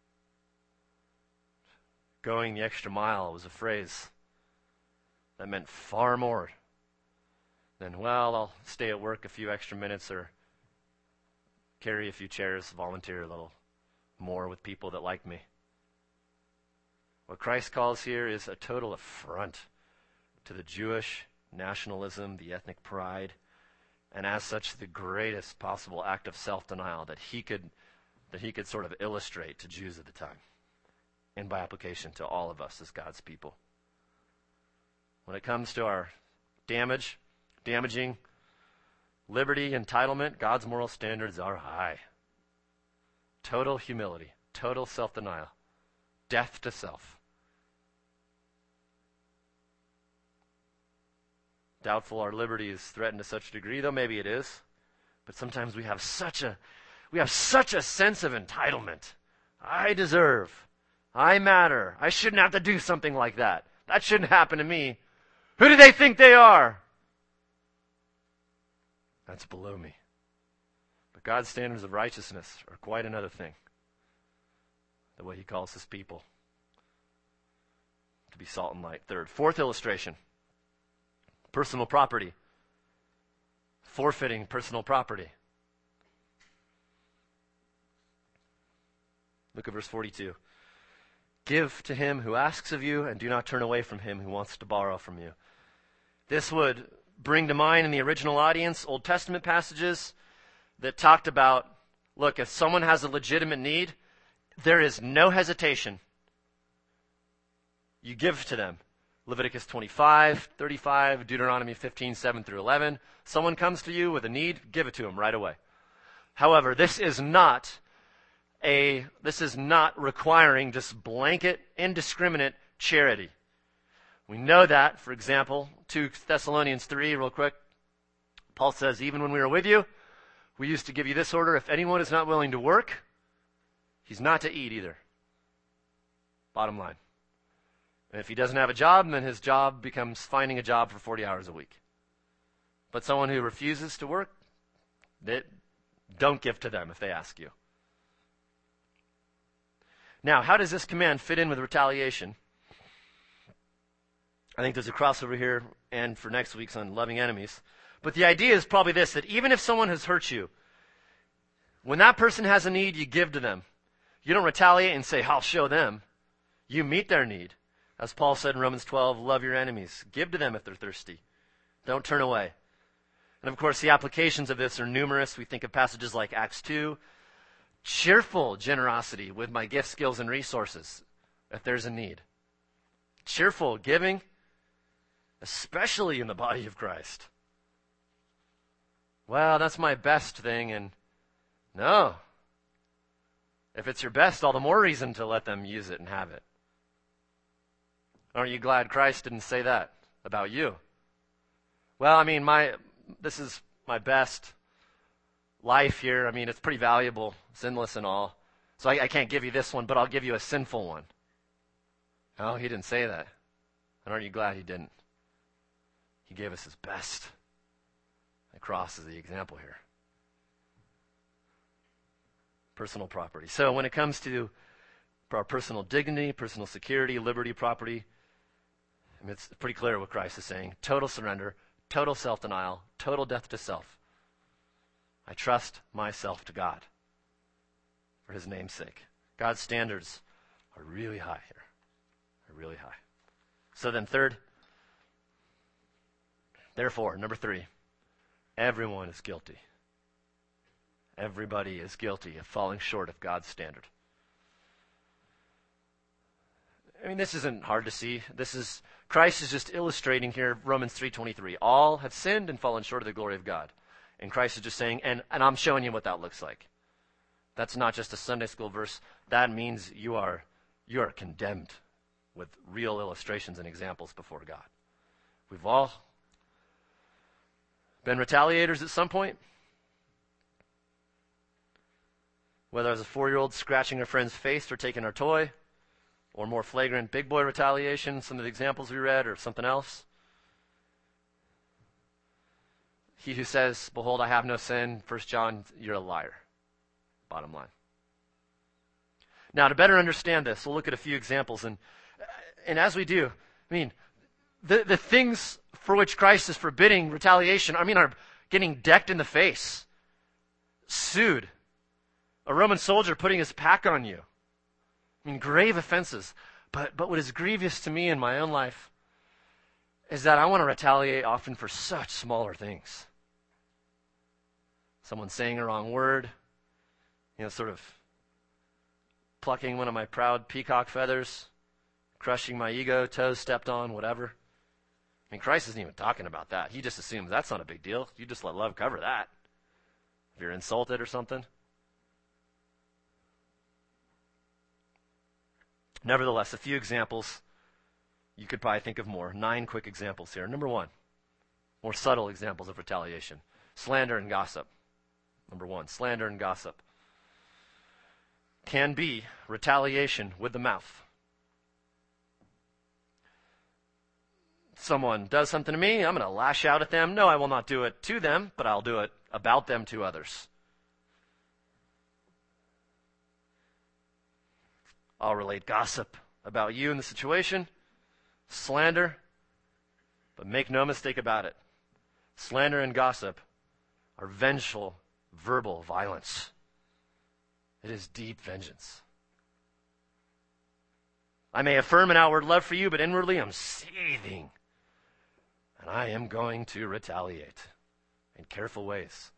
Going the extra mile was a phrase that meant far more than, well, I'll stay at work a few extra minutes or carry a few chairs, volunteer a little more with people that like me. What Christ calls here is a total affront to the Jewish nationalism, the ethnic pride, and as such, the greatest possible act of self-denial that he could that he could sort of illustrate to Jews at the time, and by application to all of us as God's people. When it comes to our damage, damaging liberty, entitlement, God's moral standards are high. Total humility, total self-denial, death to self. Doubtful our liberty is threatened to such a degree, though maybe it is. But sometimes we have such a we have such a sense of entitlement. I deserve. I matter. I shouldn't have to do something like that. That shouldn't happen to me. Who do they think they are? That's below me. But God's standards of righteousness are quite another thing. The way he calls his people to be salt and light. Third, fourth illustration. Personal property. Forfeiting personal property. Look at verse forty-two. Give to him who asks of you, and do not turn away from him who wants to borrow from you. This would bring to mind in the original audience Old Testament passages that talked about, look, if someone has a legitimate need, there is no hesitation. You give to them. Leviticus twenty-five, thirty-five, Deuteronomy fifteen, seven through eleven. Someone comes to you with a need, give it to them right away. However, this is not a this is not requiring just blanket, indiscriminate charity. We know that, for example, two Thessalonians three, real quick. Paul says, even when we were with you, we used to give you this order: if anyone is not willing to work, he's not to eat either. Bottom line. And if he doesn't have a job, then his job becomes finding a job for forty hours a week. But someone who refuses to work, they, don't give to them if they ask you. Now, how does this command fit in with retaliation? I think there's a crossover here and for next week's on loving enemies. But the idea is probably this, that even if someone has hurt you, when that person has a need, you give to them. You don't retaliate and say, I'll show them. You meet their need. As Paul said in Romans twelve, love your enemies. Give to them if they're thirsty. Don't turn away. And of course, the applications of this are numerous. We think of passages like Acts two. Cheerful generosity with my gifts, skills, and resources if there's a need. Cheerful giving, especially in the body of Christ. Well, that's my best thing, and no. If it's your best, all the more reason to let them use it and have it. Aren't you glad Christ didn't say that about you? Well, I mean, my this is my best life here. I mean, it's pretty valuable, sinless and all. So I, I can't give you this one, but I'll give you a sinful one. No, he didn't say that. And aren't you glad he didn't? He gave us his best. The cross is the example here. Personal property. So when it comes to our personal dignity, personal security, liberty, property. I mean, it's pretty clear what Christ is saying. Total surrender, total self-denial, total death to self. I trust myself to God for his name's sake. God's standards are really high here. Are really high. So then third, therefore, number three, everyone is guilty. Everybody is guilty of falling short of God's standard. I mean, this isn't hard to see. This is, Christ is just illustrating here Romans three twenty-three. All have sinned and fallen short of the glory of God. And Christ is just saying, and, and I'm showing you what that looks like. That's not just a Sunday school verse. That means you are, you are condemned with real illustrations and examples before God. We've all been retaliators at some point. Whether as a four-year-old scratching our friend's face or taking our toy, or more flagrant big boy retaliation, some of the examples we read, or something else. He who says, behold, I have no sin, First John, you're a liar. Bottom line. Now, to better understand this, we'll look at a few examples. And, and as we do, I mean, the, the things for which Christ is forbidding retaliation, I mean, are getting decked in the face, sued, a Roman soldier putting his pack on you. I mean, grave offenses. But, but what is grievous to me in my own life is that I want to retaliate often for such smaller things. Someone saying a wrong word, you know, sort of plucking one of my proud peacock feathers, crushing my ego, toes stepped on, whatever. I mean, Christ isn't even talking about that. He just assumes that's not a big deal. You just let love cover that. If you're insulted or something. Nevertheless, a few examples. You could probably think of more. Nine quick examples here. Number one, more subtle examples of retaliation. Slander and gossip. Number one, slander and gossip can be retaliation with the mouth. Someone does something to me, I'm going to lash out at them. No, I will not do it to them, but I'll do it about them to others. I'll relate gossip about you in the situation. Slander, but make no mistake about it. Slander and gossip are vengeful, verbal violence. It is deep vengeance. I may affirm an outward love for you, but inwardly I'm seething. And I am going to retaliate in careful ways.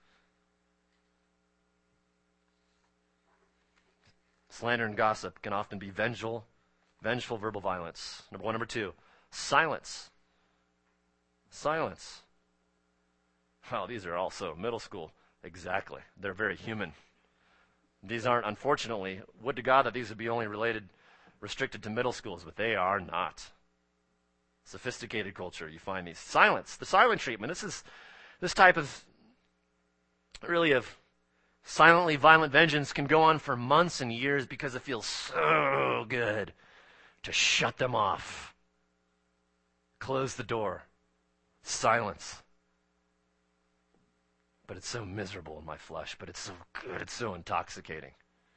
Slander and gossip can often be vengeful, vengeful verbal violence. Number one. Number two, silence. Silence. Well, these are also middle school. Exactly. They're very human. These aren't, unfortunately, would to God that these would be only related, restricted to middle schools, but they are not. Sophisticated culture, you find these. Silence, the silent treatment. This is, this type of, really of silently violent vengeance can go on for months and years because it feels so good to shut them off. Close the door. Silence. But it's so miserable in my flesh, but it's so good, it's so intoxicating.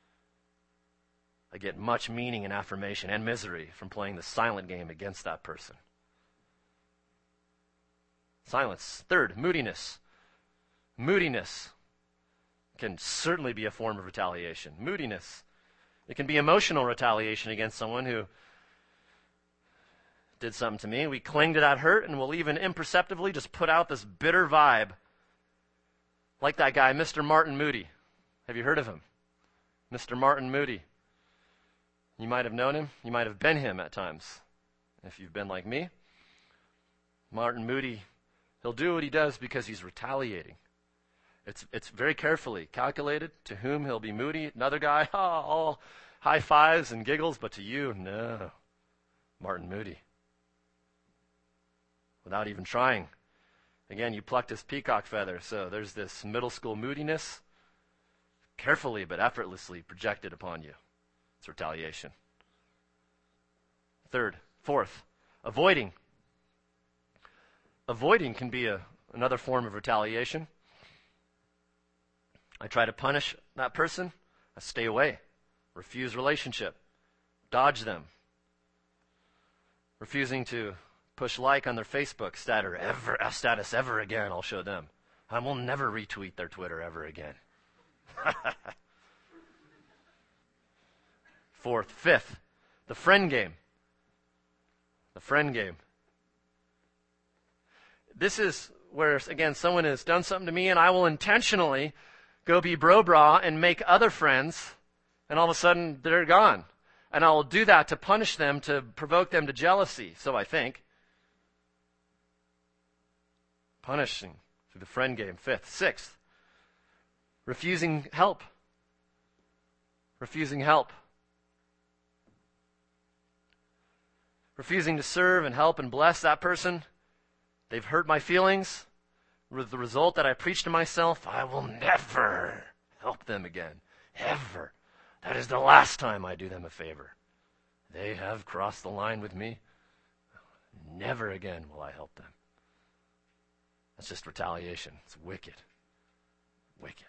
I get much meaning and affirmation and misery from playing the silent game against that person. Silence. Third, moodiness. Moodiness can certainly be a form of retaliation. Moodiness. It can be emotional retaliation against someone who did something to me. We cling to that hurt and we'll even imperceptibly just put out this bitter vibe. Like that guy, Mister Martin Moody. Have you heard of him? Mister Martin Moody. You might have known him. You might have been him at times. If you've been like me. Martin Moody, he'll do what he does because he's retaliating. It's it's very carefully calculated to whom he'll be moody. Another guy, oh, all high fives and giggles, but to you, no. Martin Moody. Without even trying. Again, you plucked his peacock feather, so there's this middle school moodiness, carefully but effortlessly projected upon you. It's retaliation. Third, fourth, avoiding. Avoiding can be a, another form of retaliation. I try to punish that person, I stay away, refuse relationship, Dodge them. Refusing to push like on their Facebook status ever, uh, status ever again, I'll show them. I will never retweet their Twitter ever again. Fourth, fifth, the friend game. The friend game. This is where, again, someone has done something to me and I will intentionally go be bro-bra and make other friends, and all of a sudden they're gone. And I will do that to punish them, to provoke them to jealousy, so I think. Punishing through the friend game. Fifth. Sixth, refusing help. Refusing help. Refusing to serve and help and bless that person. They've hurt my feelings. With the result that I preach to myself, I will never help them again. Ever. That is the last time I do them a favor. They have crossed the line with me. Never again will I help them. That's just retaliation. It's wicked. Wicked.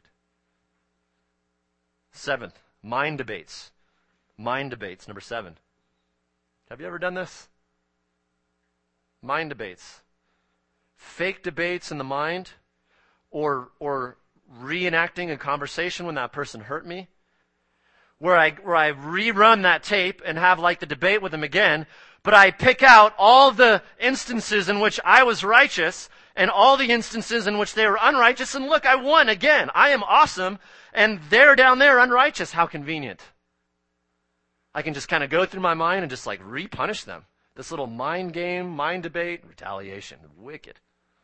Seventh, mind debates. Mind debates, number seven. Have you ever done this? Mind debates. Fake debates in the mind, or or reenacting a conversation when that person hurt me, where I where I rerun that tape and have like the debate with them again, but I pick out all the instances in which I was righteous and all the instances in which they were unrighteous, and look, I won again. I am awesome, and they're down there unrighteous. How convenient. I can just kind of go through my mind and just like re-punish them. This little mind game, mind debate, retaliation, wicked.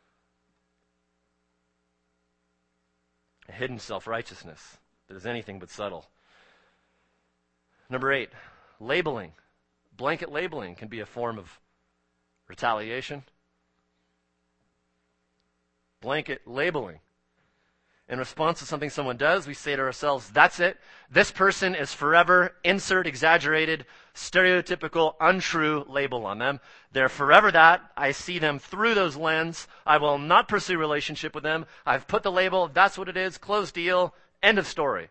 A hidden self-righteousness that is anything but subtle. Number eight, labeling. Blanket labeling can be a form of retaliation. Blanket labeling. In response to something someone does, we say to ourselves, that's it. This person is forever, insert exaggerated, stereotypical, untrue label on them. They're forever that. I see them through those lenses. I will not pursue relationship with them. I've put the label. That's what it is. Closed deal. End of story.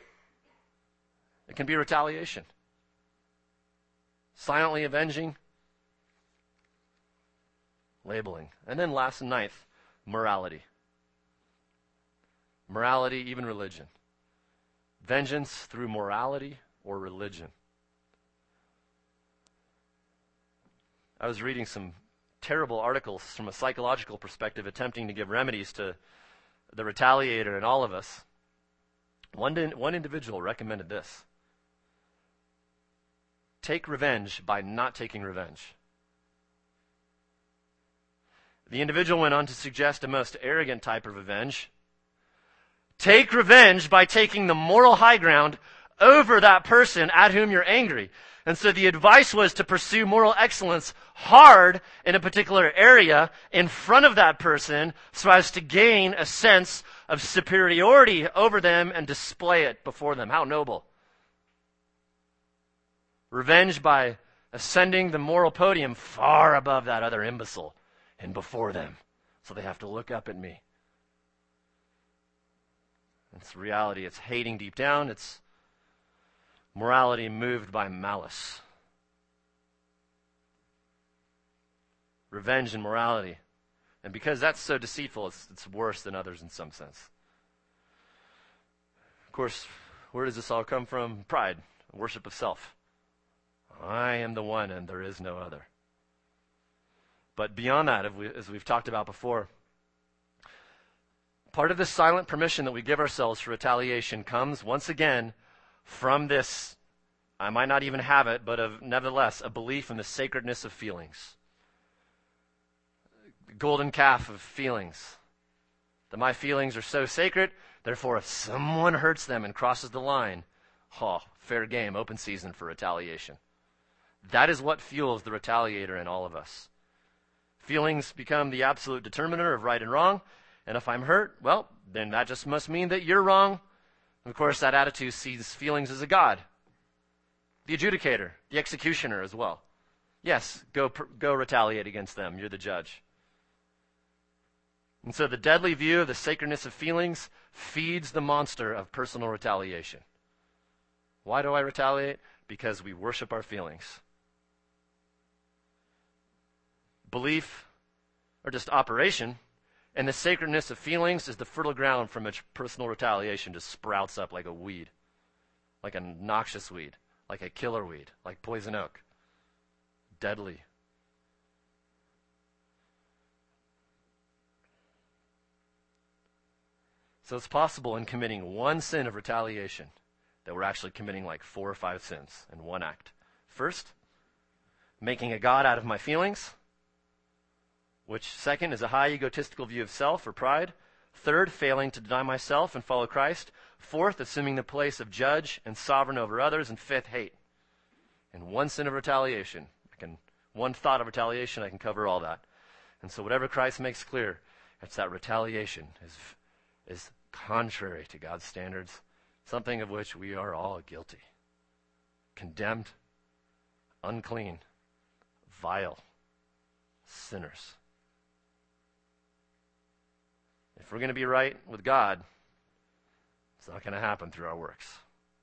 It can be retaliation. Silently avenging. Labeling. And then last and ninth, morality. Morality, even religion. Vengeance through morality or religion. I was reading some terrible articles from a psychological perspective attempting to give remedies to the retaliator and all of us. One, one individual recommended this. Take revenge by not taking revenge. The individual went on to suggest a most arrogant type of revenge. Take revenge by taking the moral high ground over that person at whom you're angry. And so the advice was to pursue moral excellence hard in a particular area in front of that person so as to gain a sense of superiority over them and display it before them. How noble. Revenge by ascending the moral podium far above that other imbecile and before them. So they have to look up at me. It's reality. It's hating deep down. It's morality moved by malice. Revenge and morality. And because that's so deceitful, it's, it's worse than others in some sense. Of course, where does this all come from? Pride, worship of self. I am the one and there is no other. But beyond that, as, we, as we've talked about before, part of this silent permission that we give ourselves for retaliation comes, once again, from this, I might not even have it, but of, nevertheless, a belief in the sacredness of feelings. The golden calf of feelings. That my feelings are so sacred, therefore if someone hurts them and crosses the line, oh, fair game, open season for retaliation. That is what fuels the retaliator in all of us. Feelings become the absolute determiner of right and wrong. And if I'm hurt, well, then that just must mean that you're wrong. Of course, that attitude sees feelings as a god. The adjudicator, the executioner as well. Yes, go go retaliate against them. You're the judge. And so the deadly view of the sacredness of feelings feeds the monster of personal retaliation. Why do I retaliate? because we worship our feelings. Belief, or just operation, and the sacredness of feelings is the fertile ground from which personal retaliation just sprouts up like a weed, like a noxious weed, like a killer weed, like poison oak. Deadly. So it's possible in committing one sin of retaliation that we're actually committing like four or five sins in one act. First, making a God out of my feelings, which second is a high egotistical view of self or pride. Third, failing to deny myself and follow Christ. Fourth, assuming the place of judge and sovereign over others. And fifth, hate. In one sin of retaliation, I can, one thought of retaliation, I can cover all that. And so whatever Christ makes clear, it's that retaliation is, is contrary to God's standards, something of which we are all guilty, condemned, unclean, vile, sinners. If we're going to be right with God, it's not going to happen through our works.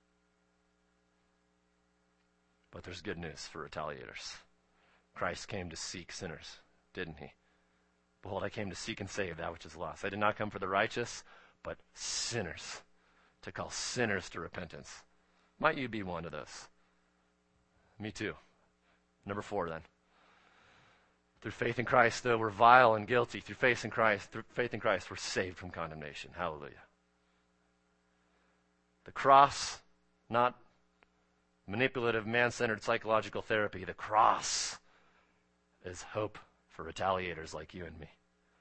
But there's good news for retaliators. Christ came to seek sinners, didn't he? Behold, I came to seek and save that which is lost. I did not come for the righteous, but sinners, to call sinners to repentance. Might you be one of those? Me too. Number four then. Through faith in Christ, though we're vile and guilty, through faith in Christ, through faith in Christ, we're saved from condemnation. Hallelujah. The cross, not manipulative, man-centered psychological therapy. The cross is hope for retaliators like you and me.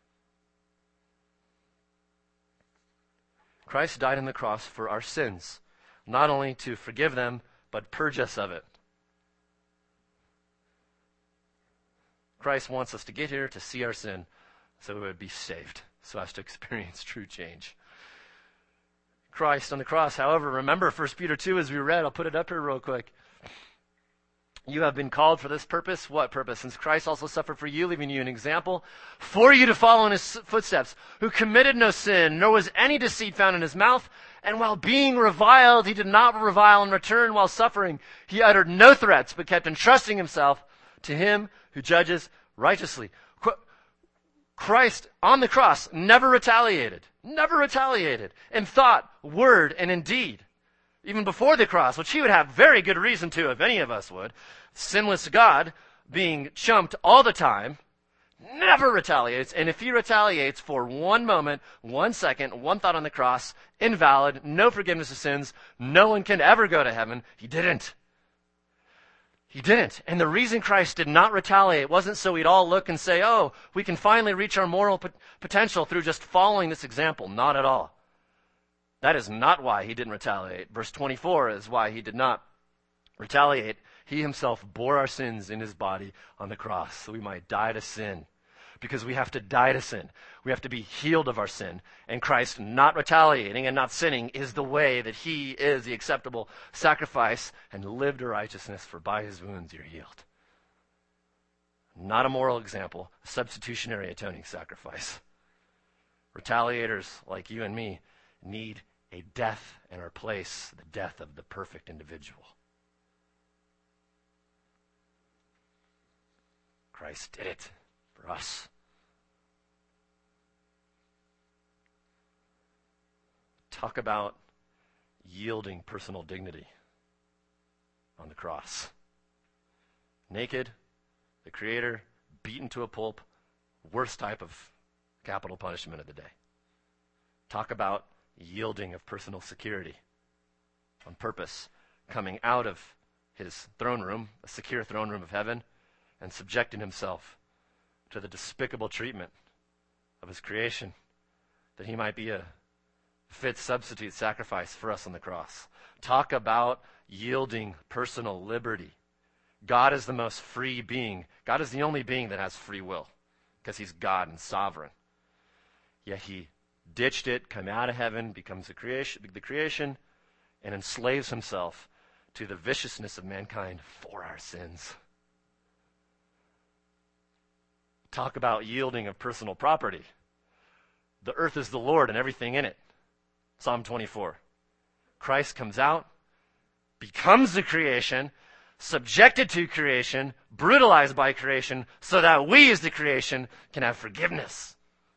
Christ died on the cross for our sins, not only to forgive them, but purge us of it. Christ wants us to get here to see our sin so we would be saved, so as to experience true change. Christ on the cross, however, remember First Peter two as we read, I'll put it up here real quick. You have been called for this purpose. What purpose? Since Christ also suffered for you, leaving you an example for you to follow in his footsteps, who committed no sin, nor was any deceit found in his mouth. And while being reviled, he did not revile in return. While suffering, he uttered no threats, but kept entrusting himself to him who judges righteously. Christ on the cross never retaliated, never retaliated in thought, word, and in deed. Even before the cross, which he would have very good reason to, if any of us would. Sinless God, being chumped all the time, never retaliates. And if he retaliates for one moment, one second, one thought on the cross, invalid, no forgiveness of sins, no one can ever go to heaven. He didn't. He didn't. And the reason Christ did not retaliate wasn't so we'd all look and say, oh, we can finally reach our moral pot- potential through just following this example. Not at all. That is not why he didn't retaliate. Verse twenty-four is why he did not retaliate. He himself bore our sins in his body on the cross so we might die to sin. Because we have to die to sin. We have to be healed of our sin. And Christ not retaliating and not sinning is the way that he is the acceptable sacrifice and lived a righteousness, for by his wounds you're healed. Not a moral example, a substitutionary atoning sacrifice. Retaliators like you and me need a death in our place, the death of the perfect individual. Christ did it for us. Talk about yielding personal dignity on the cross. Naked, the Creator, beaten to a pulp, worst type of capital punishment of the day. Talk about yielding of personal security on purpose, coming out of his throne room, a secure throne room of heaven, and subjecting himself to the despicable treatment of his creation, that he might be a fit substitute sacrifice for us on the cross. Talk about yielding personal liberty. God is the most free being. God is the only being that has free will, because he's God and sovereign. Yet he ditched it, come out of heaven, becomes the creation, the creation, and enslaves himself to the viciousness of mankind for our sins. Talk about yielding of personal property. The earth is the Lord and everything in it. Psalm twenty-four. Christ comes out, becomes the creation, subjected to creation, brutalized by creation, so that we as the creation can have forgiveness.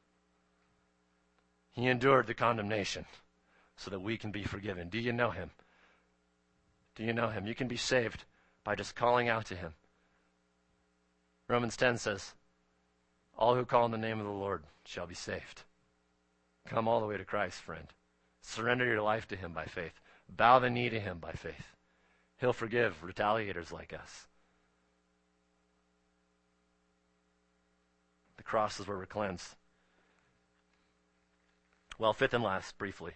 He endured the condemnation so that we can be forgiven. Do you know him? Do you know him? You can be saved by just calling out to him. Romans ten says, all who call on the name of the Lord shall be saved. Come all the way to Christ, friend. Surrender your life to him by faith. Bow the knee to him by faith. He'll forgive retaliators like us. The cross is where we're cleansed. Well, fifth and last, briefly.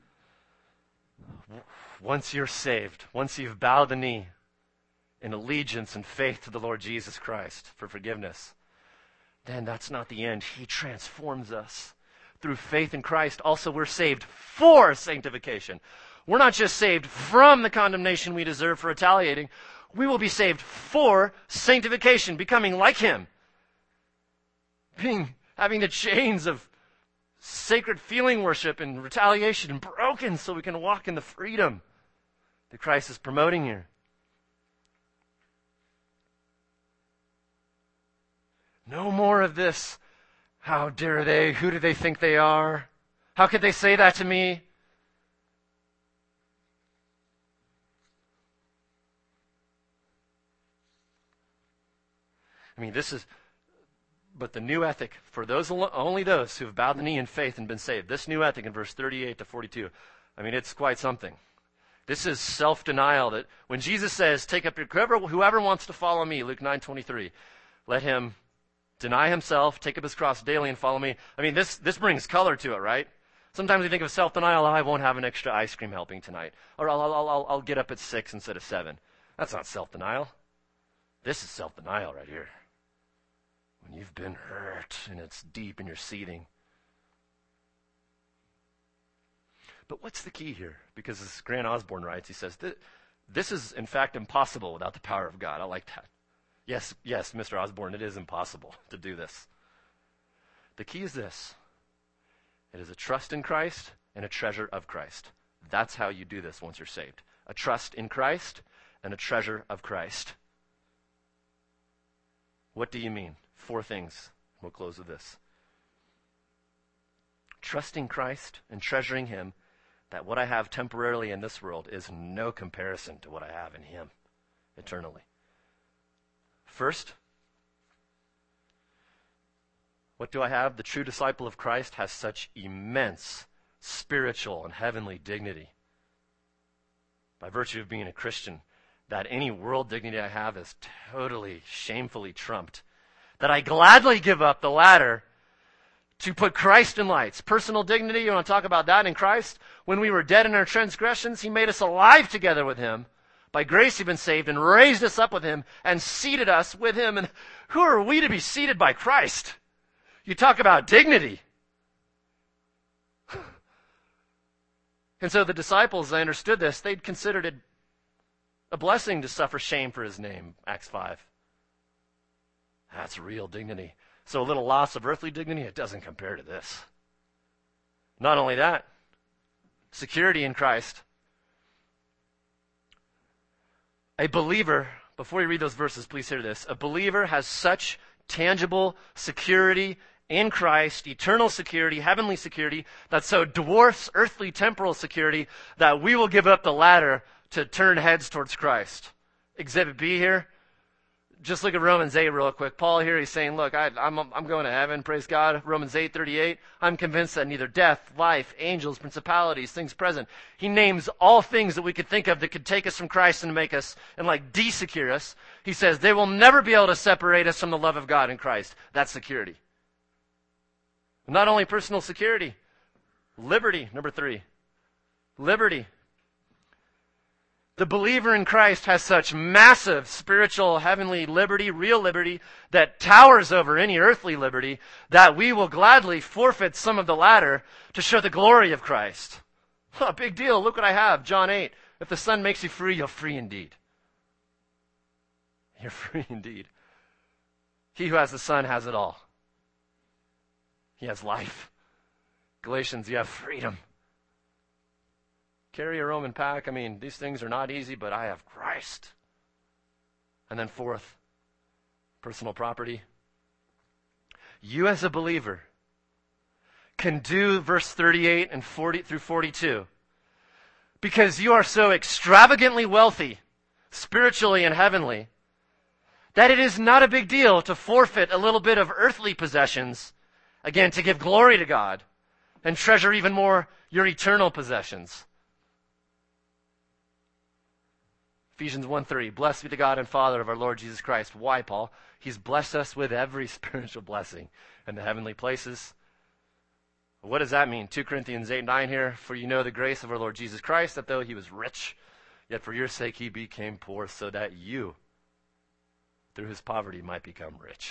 Once you're saved, once you've bowed the knee in allegiance and faith to the Lord Jesus Christ for forgiveness, then that's not the end. He transforms us. Through faith in Christ, also we're saved for sanctification. We're not just saved from the condemnation we deserve for retaliating. We will be saved for sanctification, becoming like him. Being, having the chains of sacred feeling worship and retaliation broken so we can walk in the freedom that Christ is promoting here. No more of this. How dare they? Who do they think they are? How could they say that to me? I mean, this is, but the new ethic, for those only those who have bowed the knee in faith and been saved, this new ethic in verse thirty-eight to forty-two, I mean, it's quite something. This is self-denial that when Jesus says, take up your, whoever, whoever wants to follow me, Luke nine twenty-three, let him deny himself, take up his cross daily and follow me. I mean, this, this brings color to it, right? Sometimes we think of self-denial, oh, I won't have an extra ice cream helping tonight. Or I'll, I'll, I'll, I'll get up at six instead of seven. That's not self-denial. This is self-denial right here. When you've been hurt and it's deep and you're seething. But what's the key here? Because as Grant Osborne writes, he says, this is in fact impossible without the power of God. I like that. Yes, yes, Mister Osborne, it is impossible to do this. The key is this. It is a trust in Christ and a treasure of Christ. That's how you do this once you're saved. A trust in Christ and a treasure of Christ. What do you mean? Four things. We'll close with this. Trusting Christ and treasuring him, that what I have temporarily in this world is no comparison to what I have in him eternally. First, what do I have? The true disciple of Christ has such immense spiritual and heavenly dignity by virtue of being a Christian that any world dignity I have is totally, shamefully trumped. That I gladly give up the ladder to put Christ in lights. Personal dignity, you want to talk about that in Christ? When we were dead in our transgressions, he made us alive together with him. By grace you've been saved and raised us up with him and seated us with him. And who are we to be seated by Christ? You talk about dignity. And so the disciples, they understood this. They'd considered it a blessing to suffer shame for his name, Acts five. That's real dignity. So a little loss of earthly dignity, it doesn't compare to this. Not only that, security in Christ. A believer, before you read those verses, please hear this. A believer has such tangible security in Christ, eternal security, heavenly security, that so dwarfs earthly temporal security that we will give up the ladder to turn heads towards Christ. Exhibit B here. Just look at Romans eight real quick. Paul here, he's saying, look, I, I'm, I'm going to heaven, praise God. Romans eight thirty-eight, I'm convinced that neither death, life, angels, principalities, things present. He names all things that we could think of that could take us from Christ and make us, and like de-secure us. He says, they will never be able to separate us from the love of God in Christ. That's security. Not only personal security, liberty, number three. Liberty. The believer in Christ has such massive spiritual, heavenly liberty, real liberty, that towers over any earthly liberty, that we will gladly forfeit some of the latter to show the glory of Christ. Oh, big deal. Look what I have. John eight. If the Son makes you free, you're free indeed. You're free indeed. He who has the Son has it all. He has life. Galatians, you have freedom. carry a Roman pack. I mean, these things are not easy, but I have Christ. And then fourth, personal property. You as a believer can do verse thirty-eight and forty through forty-two because you are so extravagantly wealthy, spiritually and heavenly, that it is not a big deal to forfeit a little bit of earthly possessions, again, to give glory to God and treasure even more your eternal possessions. Ephesians one three, blessed be the God and Father of our Lord Jesus Christ. Why, Paul? He's blessed us with every spiritual blessing in the heavenly places. What does that mean? Second Corinthians eight nine here, for you know the grace of our Lord Jesus Christ, that though he was rich, yet for your sake he became poor, so that you, through his poverty, might become rich.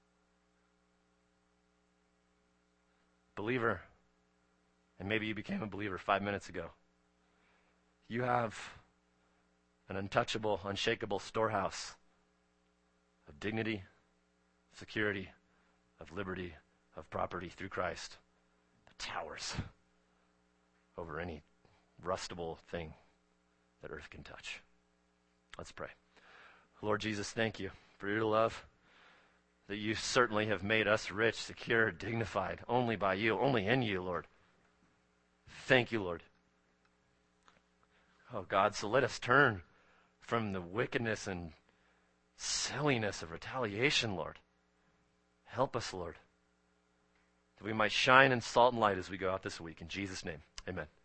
Believer, and maybe you became a believer five minutes ago, you have an untouchable, unshakable storehouse of dignity, security, of liberty, of property through Christ that towers over any rustable thing that earth can touch. Let's pray. Lord Jesus, thank you for your love, that you certainly have made us rich, secure, dignified, only by you, only in you, Lord. Thank you, Lord. Oh, God, so let us turn from the wickedness and silliness of retaliation, Lord. Help us, Lord, that we might shine in salt and light as we go out this week. In Jesus' name, amen.